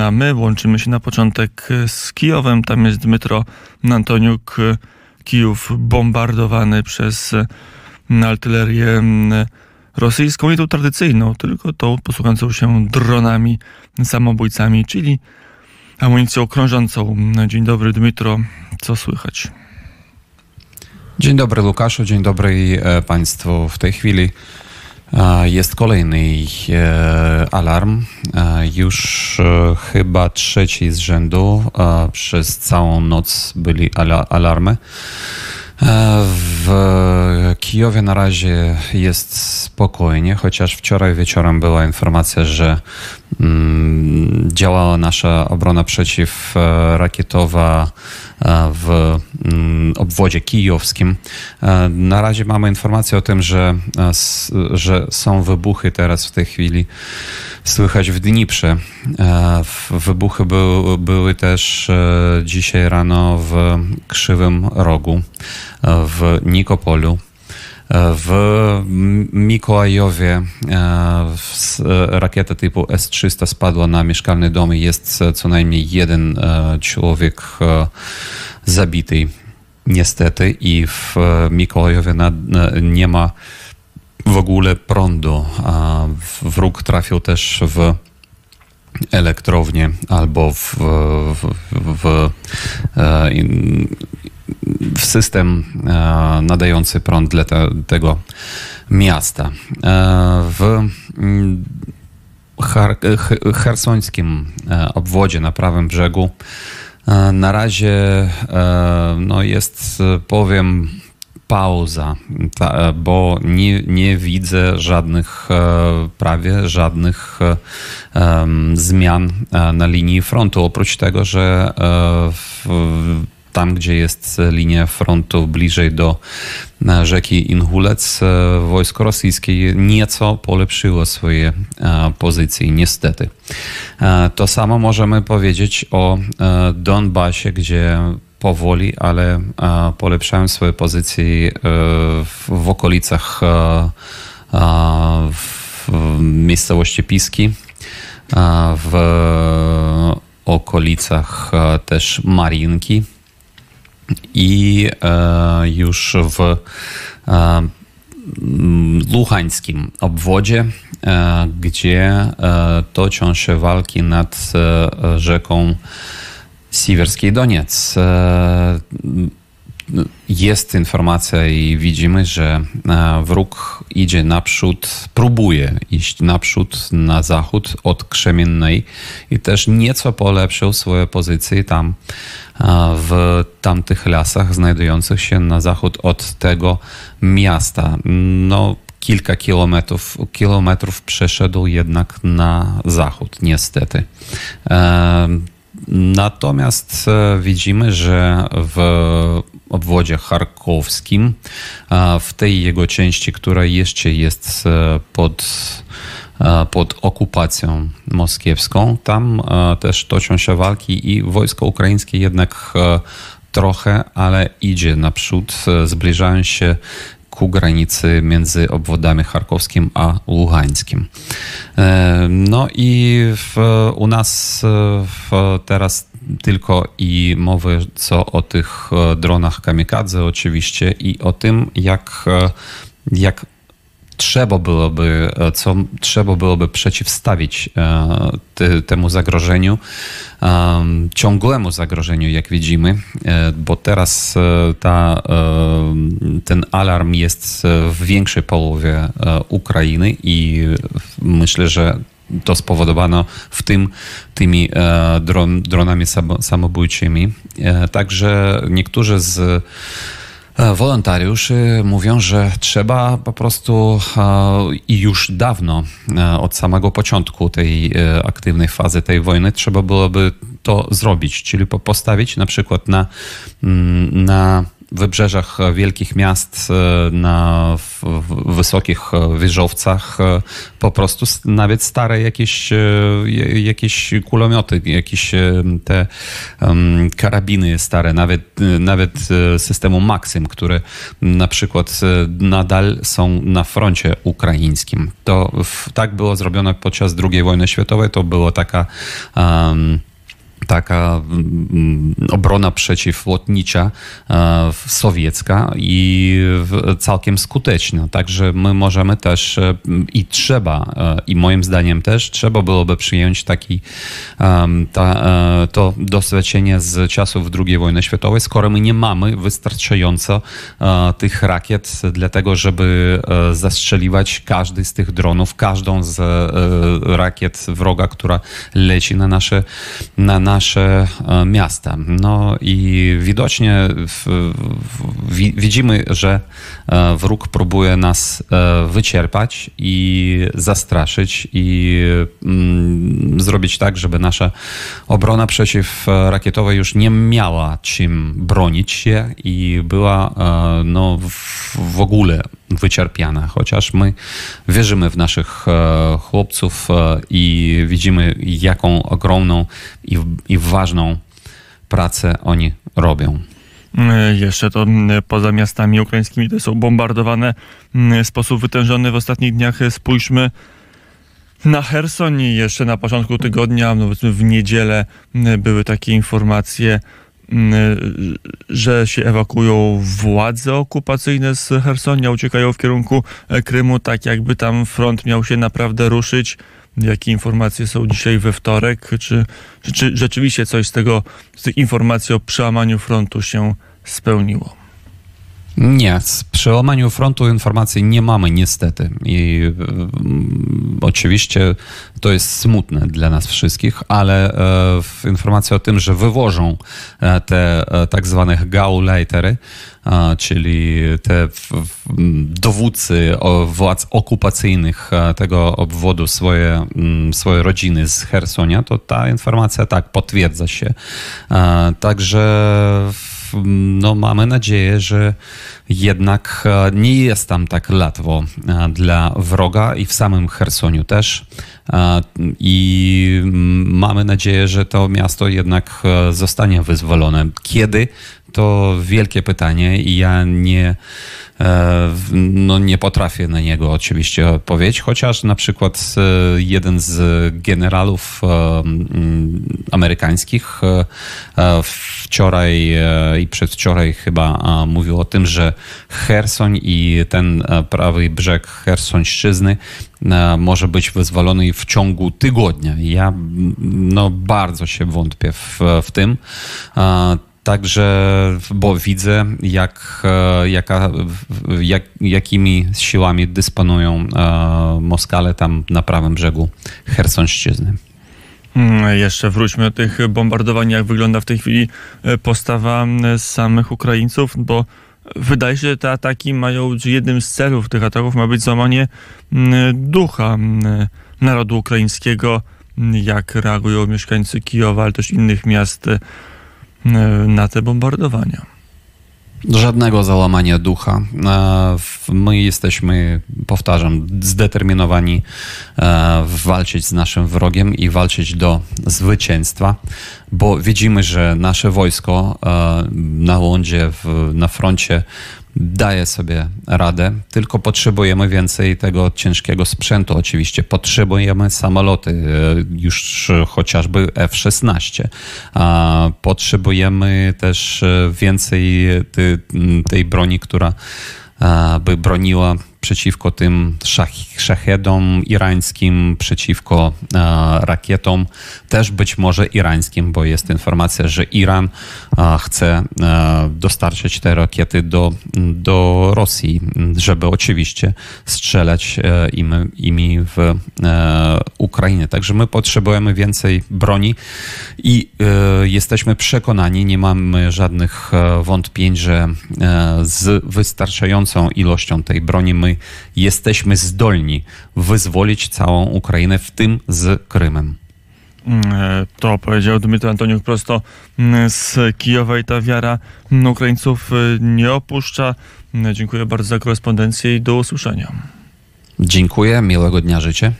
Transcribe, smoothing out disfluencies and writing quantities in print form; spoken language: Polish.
A my łączymy się na początek z Kijowem. Tam jest Dmytro Antoniuk. Kijów bombardowany przez artylerię rosyjską, nie tą tradycyjną, tylko tą posługującą się dronami samobójcami, czyli amunicją krążącą. Dzień dobry, Dmytro. Co słychać? Dzień dobry, Łukaszu. Dzień dobry Państwu. W tej chwili jest kolejny alarm. Już chyba trzeci z rzędu. Przez całą noc byli alarmy. W Kijowie na razie jest spokojnie, chociaż wczoraj wieczorem była informacja, że działała nasza obrona przeciwrakietowa w obwodzie kijowskim. Na razie mamy informację o tym, że są wybuchy teraz w tej chwili. Słychać w Dniprze. Wybuchy były też dzisiaj rano w Krzywym Rogu, w Nikopolu. W Mikołajowie rakieta typu S-300 spadła na mieszkalny dom i jest co najmniej jeden człowiek zabity, niestety. I w Mikołajowie nie ma w ogóle prądu. Wróg trafił też w elektrownię albo w system nadający prąd dla tego miasta. W chersońskim obwodzie na prawym brzegu na razie jest, powiem, pauza, bo nie widzę prawie żadnych zmian na linii frontu, oprócz tego, że tam, gdzie jest linia frontu bliżej do rzeki Inhulec, wojsko rosyjskie nieco polepszyło swoje pozycje, niestety. To samo możemy powiedzieć o Donbasie, gdzie powoli, ale polepszają swoje pozycje w okolicach w miejscowości Piski, w okolicach też Marinki i już w luhańskim obwodzie, gdzie toczą się walki nad rzeką Siwerski Doniec. Jest informacja i widzimy, że wróg idzie naprzód, próbuje iść naprzód na zachód od Krzemiennej i też nieco polepszył swoje pozycje tam w tamtych lasach znajdujących się na zachód od tego miasta. Kilka kilometrów przeszedł jednak na zachód, niestety. Natomiast widzimy, że w obwodzie charkowskim, w tej jego części, która jeszcze jest pod okupacją moskiewską, tam też toczą się walki i wojsko ukraińskie jednak trochę, ale idzie naprzód, zbliżają się ku granicy między obwodami charkowskim a luhańskim. I u nas teraz tylko i mowy co o tych dronach kamikadze oczywiście i o tym, jak trzeba byłoby przeciwstawić temu zagrożeniu, ciągłemu zagrożeniu, jak widzimy, bo teraz ten alarm jest w większej połowie Ukrainy i myślę, że to spowodowano tymi dronami samobójczymi. Także niektórzy z wolontariuszy mówią, że trzeba po prostu i już dawno, od samego początku tej aktywnej fazy tej wojny, trzeba byłoby to zrobić, czyli postawić na przykład na wybrzeżach wielkich miast, na wysokich wieżowcach po prostu nawet stare jakieś kulomioty, jakieś te karabiny stare, nawet systemu Maxim, które na przykład nadal są na froncie ukraińskim. Tak było zrobione podczas II wojny światowej. To była taka obrona przeciwlotnicza sowiecka i całkiem skuteczna. Także my możemy też i trzeba, i moim zdaniem też trzeba byłoby przyjąć to doświadczenie z czasów II wojny światowej, skoro my nie mamy wystarczająco tych rakiet dla tego, żeby zastrzeliwać każdy z tych dronów, każdą z rakiet wroga, która leci na nasze miasta. No i widocznie widzimy, że wróg próbuje nas wyczerpać i zastraszyć i zrobić tak, żeby nasza obrona przeciwrakietowa już nie miała czym bronić się i była w ogóle wyczerpiana. Chociaż my wierzymy w naszych chłopców i widzimy, jaką ogromną i ważną pracę oni robią. Jeszcze to poza miastami ukraińskimi, te są bombardowane w sposób wytężony w ostatnich dniach. Spójrzmy na Cherson i jeszcze na początku tygodnia, powiedzmy w niedzielę, były takie informacje, że się ewakuują władze okupacyjne z Chersonia, uciekają w kierunku Krymu, tak jakby tam front miał się naprawdę ruszyć. Jakie informacje są dzisiaj we wtorek? Czy rzeczywiście coś z tych informacji o przełamaniu frontu się spełniło? Nie, z przełamaniu frontu informacji nie mamy niestety i oczywiście to jest smutne dla nas wszystkich, ale informacja o tym, że wywożą te tak zwane Gauleitery, czyli te dowódcy władz okupacyjnych tego obwodu swoje rodziny z Chersonia, to ta informacja tak potwierdza się. Także mamy nadzieję, że jednak nie jest tam tak łatwo dla wroga i w samym Chersoniu też. I mamy nadzieję, że to miasto jednak zostanie wyzwolone. Kiedy? To wielkie pytanie i ja nie potrafię na niego oczywiście odpowiedzieć, chociaż na przykład jeden z generałów amerykańskich wczoraj i przedwczoraj chyba mówił o tym, że Cherson i ten prawy brzeg Chersońszczyzny może być wyzwolony w ciągu tygodnia. Ja bardzo się wątpię w tym. Także, bo widzę, jakimi siłami dysponują Moskale tam na prawym brzegu Chersońszczyzny. Jeszcze wróćmy do tych bombardowań. Jak wygląda w tej chwili postawa samych Ukraińców? Bo wydaje się, że te ataki mają, jednym z celów tych ataków ma być złamanie ducha narodu ukraińskiego. Jak reagują mieszkańcy Kijowa, ale też innych miast na te bombardowania? Żadnego załamania ducha. My jesteśmy, powtarzam, zdeterminowani walczyć z naszym wrogiem i walczyć do zwycięstwa, bo widzimy, że nasze wojsko na lądzie, na froncie daje sobie radę, tylko potrzebujemy więcej tego ciężkiego sprzętu. Oczywiście potrzebujemy samoloty, już chociażby F-16. Potrzebujemy też więcej tej broni, która by broniła przeciwko tym szachedom irańskim, przeciwko rakietom, też być może irańskim, bo jest informacja, że Iran chce dostarczyć te rakiety do Rosji, żeby oczywiście strzelać imi w Ukrainę. Także my potrzebujemy więcej broni i jesteśmy przekonani, nie mamy żadnych wątpień, że z wystarczającą ilością tej broni my jesteśmy zdolni wyzwolić całą Ukrainę, w tym z Krymem. To powiedział Dmytro Antoniuk prosto z Kijowa i ta wiara Ukraińców nie opuszcza. Dziękuję bardzo za korespondencję i do usłyszenia. Dziękuję, miłego dnia życzę.